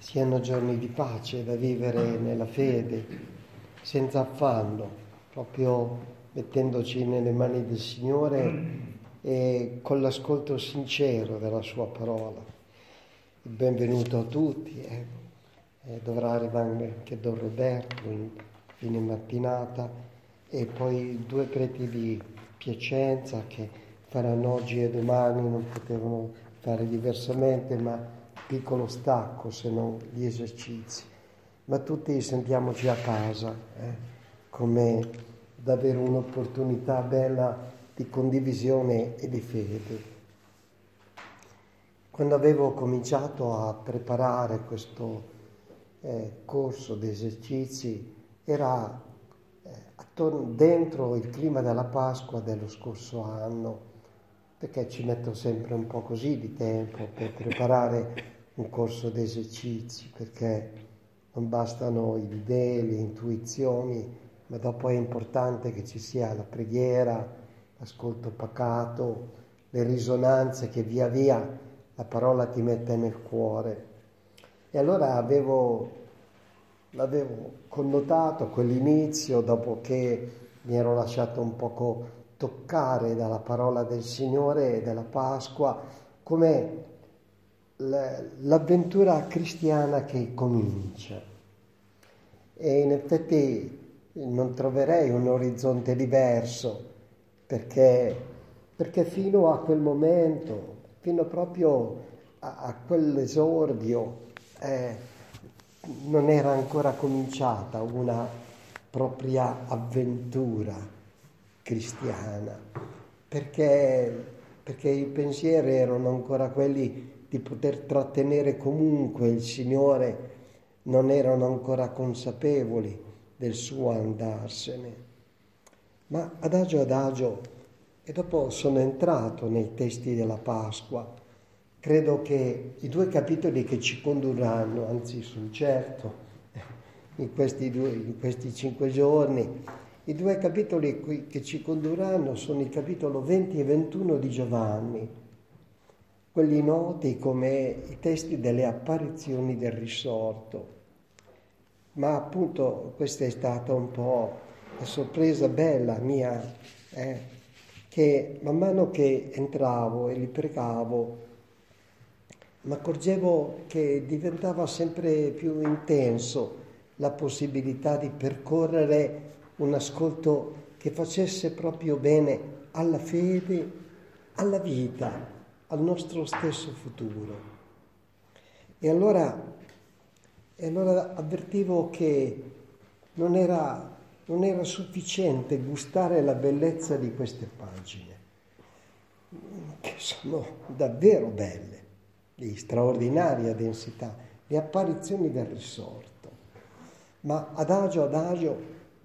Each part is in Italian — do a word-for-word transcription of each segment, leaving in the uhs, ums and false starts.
siano giorni di pace da vivere nella fede, senza affanno, proprio mettendoci nelle mani del Signore e con l'ascolto sincero della Sua parola. Il benvenuto a tutti, eh. Eh, dovrà arrivare anche Don Roberto in fine mattinata e poi due preti di Piacenza che faranno oggi e domani, non potevano fare diversamente, ma piccolo stacco se non gli esercizi. Ma tutti sentiamoci a casa, eh, come davvero un'opportunità bella di condivisione e di fede. Quando avevo cominciato a preparare questo eh, corso di esercizi, era eh, attorno, dentro il clima della Pasqua dello scorso anno, perché ci metto sempre un po' così di tempo per preparare un corso di esercizi, perché non bastano le idee, le intuizioni, ma dopo è importante che ci sia la preghiera, l'ascolto pacato, le risonanze che via via la parola ti mette nel cuore. E allora avevo, l'avevo connotato quell'inizio, dopo che mi ero lasciato un poco toccare dalla parola del Signore e della Pasqua, come l'avventura cristiana che comincia. E in effetti non troverei un orizzonte diverso, perché, perché fino a quel momento, fino proprio a, a quell'esordio, eh, non era ancora cominciata una propria avventura cristiana, perché, perché i pensieri erano ancora quelli di poter trattenere comunque il Signore, non erano ancora consapevoli del suo andarsene. Ma adagio adagio, e dopo sono entrato nei testi della Pasqua, credo che i due capitoli che ci condurranno, anzi sono certo, in questi, due, in questi cinque giorni, i due capitoli che ci condurranno sono il capitolo venti e ventuno di Giovanni, quelli noti come i testi delle apparizioni del risorto. Ma appunto questa è stata un po' la sorpresa bella mia, eh, che man mano che entravo e li pregavo, mi accorgevo che diventava sempre più intenso la possibilità di percorrere un ascolto che facesse proprio bene alla fede, alla vita, al nostro stesso futuro. E allora, e allora avvertivo che non era, non era sufficiente gustare la bellezza di queste pagine, che sono davvero belle, di straordinaria densità, le apparizioni del risorto. Ma adagio adagio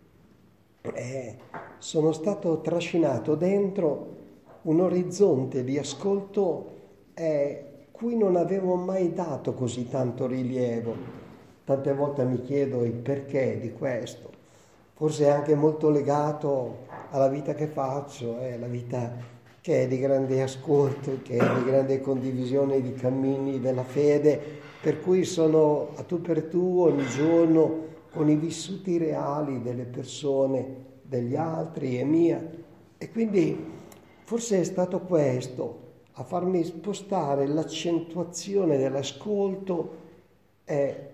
eh, sono stato trascinato dentro un orizzonte di ascolto eh, cui non avevo mai dato così tanto rilievo. Tante volte mi chiedo il perché di questo, forse è anche molto legato alla vita che faccio, eh, la vita che è di grande ascolto, che è di grande condivisione di cammini della fede, per cui sono a tu per tu ogni giorno con i vissuti reali delle persone, degli altri e mia. E quindi forse è stato questo a farmi spostare l'accentuazione dell'ascolto eh,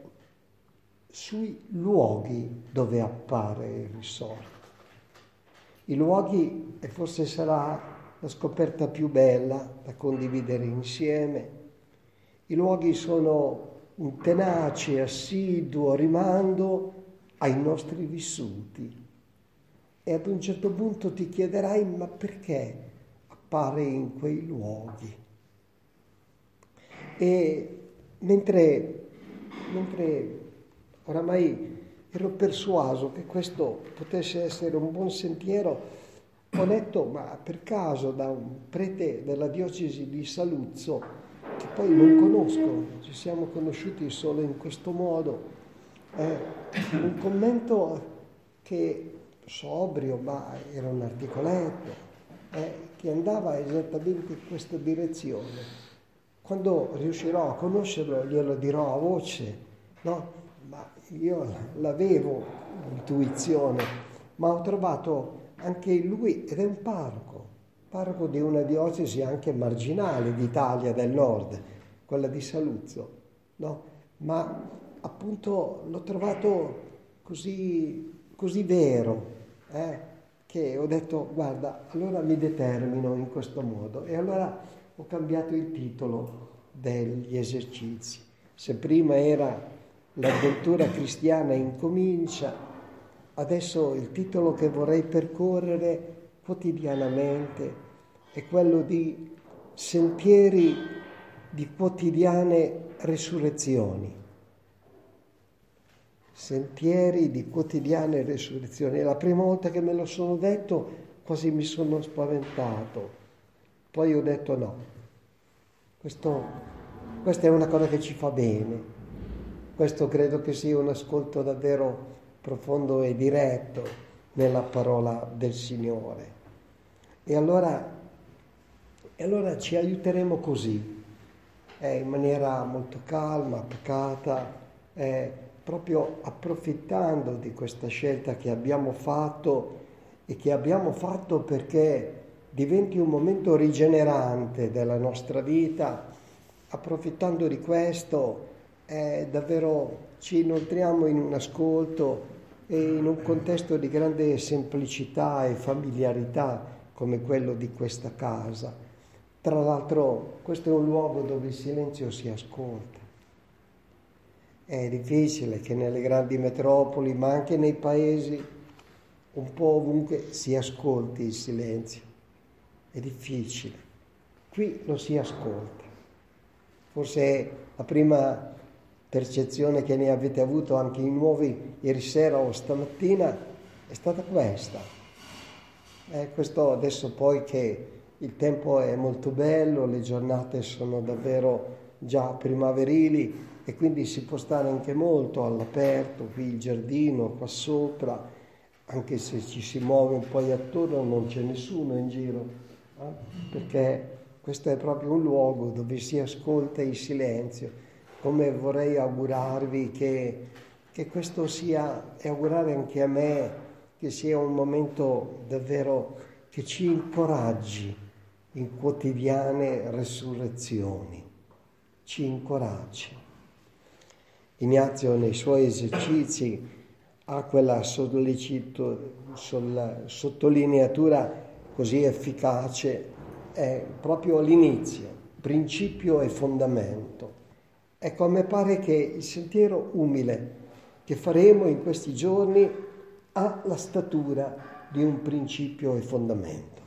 sui luoghi dove appare il risorto. I luoghi, e forse sarà la scoperta più bella da condividere insieme, i luoghi sono un tenace, assiduo rimando ai nostri vissuti. E ad un certo punto ti chiederai, ma perché appare in quei luoghi? E mentre, mentre oramai ero persuaso che questo potesse essere un buon sentiero, ho letto, ma per caso, da un prete della diocesi di Saluzzo, che poi non conosco, ci siamo conosciuti solo in questo modo, eh, un commento che sobrio, ma era un articoletto, eh, che andava esattamente in questa direzione. Quando riuscirò a conoscerlo glielo dirò a voce, no, ma io l'avevo l'intuizione, ma ho trovato anche lui, ed è un parroco, parroco di una diocesi anche marginale d'Italia del Nord, quella di Saluzzo, no? Ma appunto l'ho trovato così, così vero, eh, che ho detto, guarda, allora mi determino in questo modo. E allora ho cambiato il titolo degli esercizi. Se prima era l'avventura cristiana incomincia, adesso il titolo che vorrei percorrere quotidianamente è quello di sentieri di quotidiane resurrezioni. Sentieri di quotidiane resurrezioni. La prima volta che me lo sono detto quasi mi sono spaventato. Poi ho detto no, questo, questa è una cosa che ci fa bene. Questo credo che sia un ascolto davvero profondo e diretto nella parola del Signore. E allora, e allora ci aiuteremo così, eh, in maniera molto calma, pacata, eh, proprio approfittando di questa scelta che abbiamo fatto e che abbiamo fatto perché diventi un momento rigenerante della nostra vita. Approfittando di questo, eh, davvero ci inoltriamo in un ascolto e in un contesto di grande semplicità e familiarità come quello di questa casa. Tra l'altro questo è un luogo dove il silenzio si ascolta. È difficile che nelle grandi metropoli, ma anche nei paesi, un po' ovunque, si ascolti il silenzio. È difficile. Qui lo si ascolta. Forse la prima percezione che ne avete avuto anche in nuovi ieri sera o stamattina è stata questa. Eh, questo adesso poi che il tempo è molto bello, le giornate sono davvero già primaverili e quindi si può stare anche molto all'aperto, qui il giardino, qua sopra, anche se ci si muove un po' attorno non c'è nessuno in giro, eh? Perché questo è proprio un luogo dove si ascolta il silenzio. Come vorrei augurarvi che, che questo sia, e augurare anche a me, che sia un momento davvero che ci incoraggi in quotidiane resurrezioni, ci incoraggi. Ignazio nei suoi esercizi ha quella sollecito, sol, sottolineatura così efficace, è proprio all'inizio, principio e fondamento. Ecco, a me pare che il sentiero umile che faremo in questi giorni ha la statura di un principio e fondamento,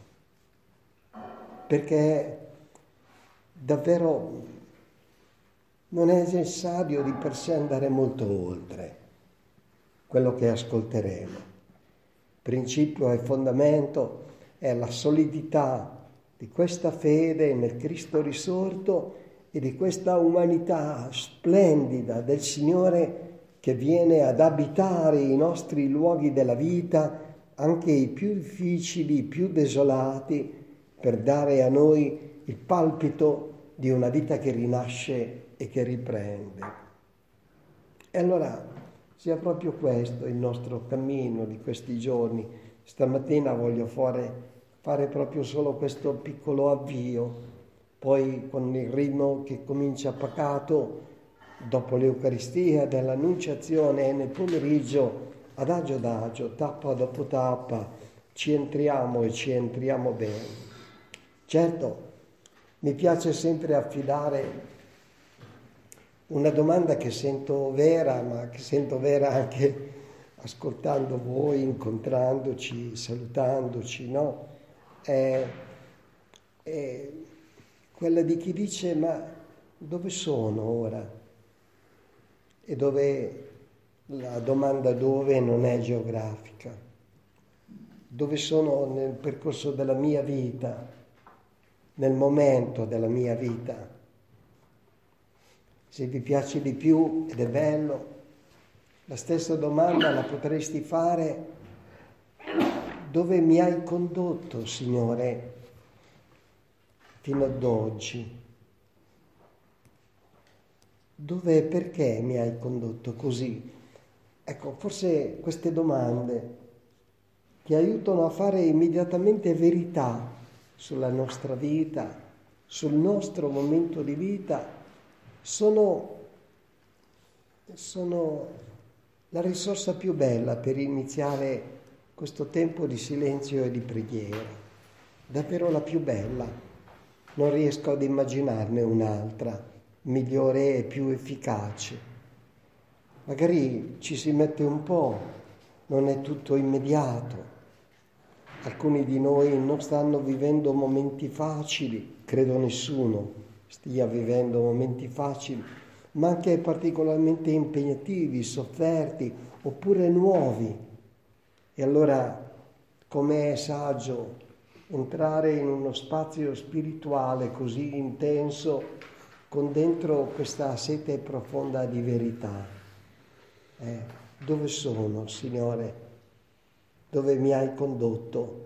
perché davvero non è necessario di per sé andare molto oltre quello che ascolteremo. Principio e fondamento è la solidità di questa fede nel Cristo risorto e di questa umanità splendida del Signore che viene ad abitare i nostri luoghi della vita, anche i più difficili, i più desolati, per dare a noi il palpito di una vita che rinasce e che riprende. E allora sia proprio questo il nostro cammino di questi giorni. Stamattina voglio fare, fare proprio solo questo piccolo avvio, poi con il ritmo che comincia pacato, dopo l'Eucaristia dell'Annunciazione e nel pomeriggio, adagio adagio, tappa dopo tappa, ci entriamo e ci entriamo bene. Certo, mi piace sempre affidare una domanda che sento vera, ma che sento vera anche ascoltando voi, incontrandoci, salutandoci, no? È, è quella di chi dice, ma dove sono ora? E dove la domanda dove non è geografica. Dove sono nel percorso della mia vita, nel momento della mia vita? Se vi piace di più, ed è bello, la stessa domanda la potresti fare: dove mi hai condotto, Signore, fino ad oggi? dove e perché mi hai condotto così? Ecco, forse queste domande che aiutano a fare immediatamente verità sulla nostra vita, sul nostro momento di vita, sono, sono la risorsa più bella per iniziare questo tempo di silenzio e di preghiera, davvero la più bella. Non riesco ad immaginarne un'altra, migliore e più efficace. Magari ci si mette un po', non è tutto immediato. Alcuni di noi non stanno vivendo momenti facili, credo nessuno stia vivendo momenti facili, ma anche particolarmente impegnativi, sofferti, oppure nuovi. E allora, com'è saggio entrare in uno spazio spirituale così intenso, con dentro questa sete profonda di verità. Eh, dove sono, Signore? Dove mi hai condotto?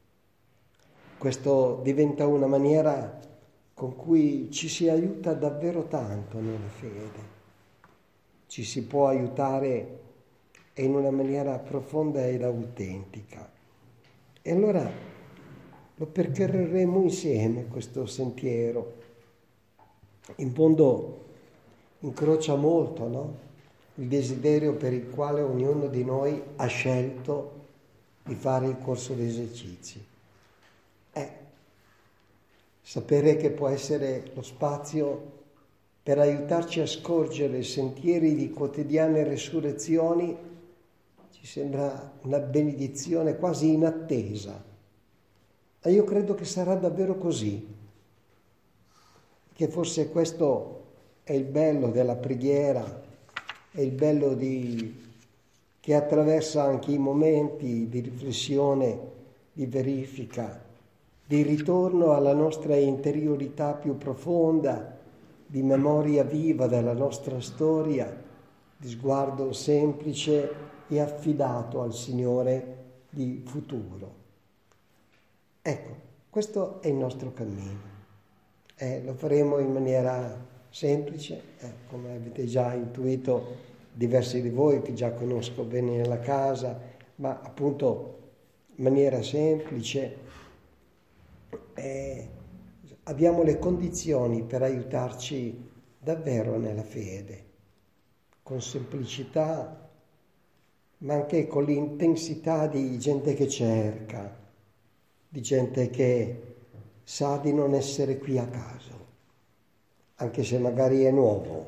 Questo diventa una maniera con cui ci si aiuta davvero tanto nella fede. Ci si può aiutare in una maniera profonda ed autentica. E allora lo percorreremo insieme questo sentiero. In fondo incrocia molto, no? Il desiderio per il quale ognuno di noi ha scelto di fare il corso di esercizi. È sapere che può essere lo spazio per aiutarci a scorgere sentieri di quotidiane resurrezioni, ci sembra una benedizione quasi inattesa. E io credo che sarà davvero così, che forse questo è il bello della preghiera, è il bello di, che attraversa anche i momenti di riflessione, di verifica, di ritorno alla nostra interiorità più profonda, di memoria viva della nostra storia, di sguardo semplice e affidato al Signore di futuro. Ecco, questo è il nostro cammino. Eh, lo faremo in maniera semplice, eh, come avete già intuito diversi di voi che già conosco bene nella casa, ma appunto in maniera semplice. Eh, abbiamo le condizioni per aiutarci davvero nella fede, con semplicità, ma anche con l'intensità di gente che cerca, di gente che sa di non essere qui a caso, anche se magari è nuovo,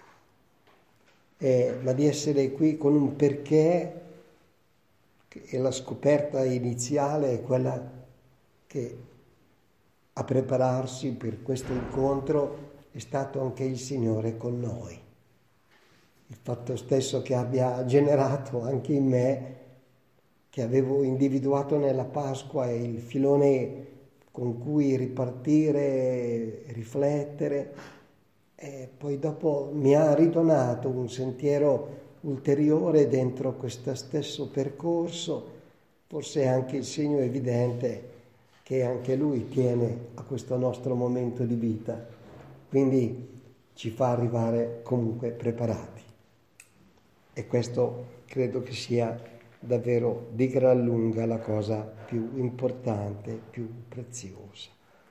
eh, ma di essere qui con un perché, e la scoperta iniziale è quella che a prepararsi per questo incontro è stato anche il Signore con noi. Il fatto stesso che abbia generato anche in me, che avevo individuato nella Pasqua il filone con cui ripartire, riflettere, e poi dopo mi ha ridonato un sentiero ulteriore dentro questo stesso percorso, forse anche il segno evidente che anche Lui tiene a questo nostro momento di vita, quindi ci fa arrivare comunque preparati. E questo credo che sia davvero di gran lunga la cosa più importante, più preziosa.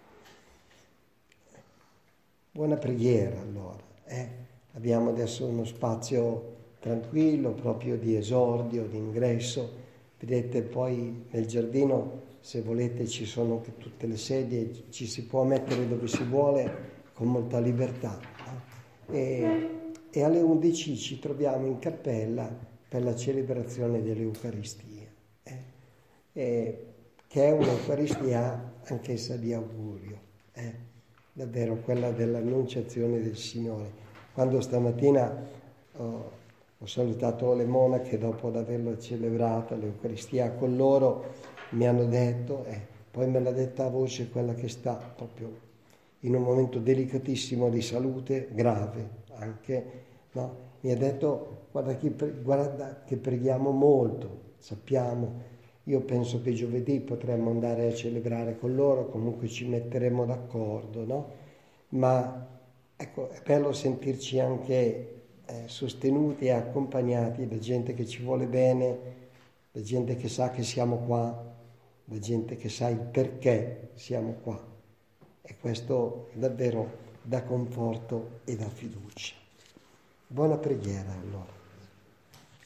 Buona preghiera allora. Eh? Abbiamo adesso uno spazio tranquillo, proprio di esordio, di ingresso. Vedete poi nel giardino, se volete, ci sono anche tutte le sedie, ci si può mettere dove si vuole con molta libertà. No? E, e alle undici ci troviamo in cappella per la celebrazione dell'Eucaristia, eh? E, che è un'Eucaristia anch'essa di augurio, eh? Davvero quella dell'annunciazione del Signore. Quando stamattina oh, ho salutato le monache dopo averlo celebrata l'Eucaristia con loro, mi hanno detto, eh, poi me l'ha detta a voce quella che sta proprio in un momento delicatissimo di salute, grave anche, no? Mi ha detto, guarda che, guarda che preghiamo molto, sappiamo, io penso che giovedì potremmo andare a celebrare con loro, comunque ci metteremo d'accordo, no? Ma ecco, è bello sentirci anche eh, sostenuti e accompagnati da gente che ci vuole bene, da gente che sa che siamo qua, da gente che sa il perché siamo qua. E questo davvero dà conforto e dà fiducia. Buona preghiera allora.